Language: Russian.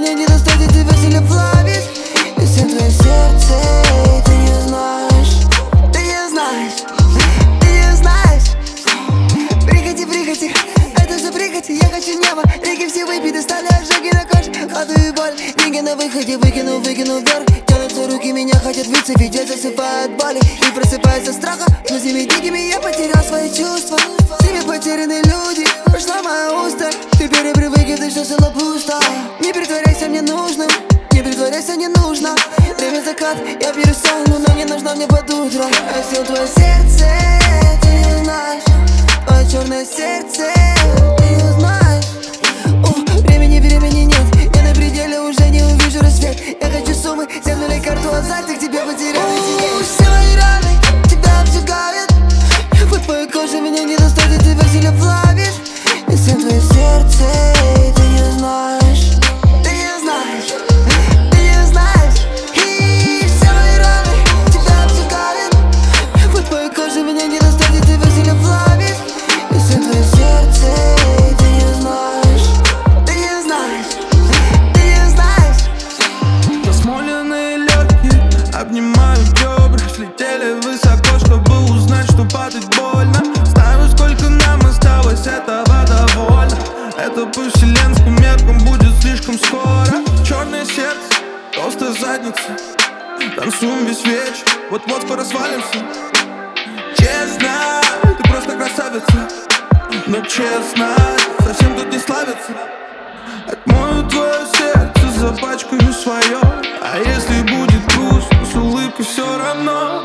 меня не достать, и тебя сильно плавит. И всем твое сердце, и ты не знаешь. Ты не знаешь, ты не знаешь. Прикати, прикати, это же прикати. Я хочу небо, реки все выпить, оставляю ожоги на коже, ходу и боль. Деньги на выходе, выкину вверх. Тянутся руки, меня хотят выцепить, я засыпаю от боли и просыпаюсь от страха. Но с ними дикими я потерял свои чувства. С ними потерянные люди, прошла моя уста. Ты перепривык, и ты все село пусто. Не притворяйся мне нужным, не притворяйся, не нужно. Время закат, я перестану, но не нужно мне под утро. Я съел твое сердце, ты не знаешь. Твое черное сердце, ты не знаешь. Времени нет, я на пределе, уже не увижу рассвет. Я хочу суммы, земнули карту азарт, и к тебе потерялись. Все мои раны тебя обжигают. Вот твоей кожи меня не достать, и тебя сильно плавит. И всем твое сердце, и ты не знаешь. Ты не знаешь, ты не знаешь. И все мои раны тебя обжигают. Вот твоей кожи меня не достать, и тебя сильно плавит. И всем твое сердце, и ты не знаешь. Ты не знаешь, ты не знаешь. Насмоленные легкие обнимают ребра, слетели высоко, чтобы узнать, что падать больно. Знаю, сколько нам осталось, этого довольно. Это по вселенским меркам будет слишком скоро. Черное сердце, толстая задница, танцуем весь вечер, вот-вот скоро свалимся. Честно, ты просто красавица, но честно, совсем тут не славится. Отмою твое сердце, запачкаю свое. А если будет грустно, с улыбкой все равно.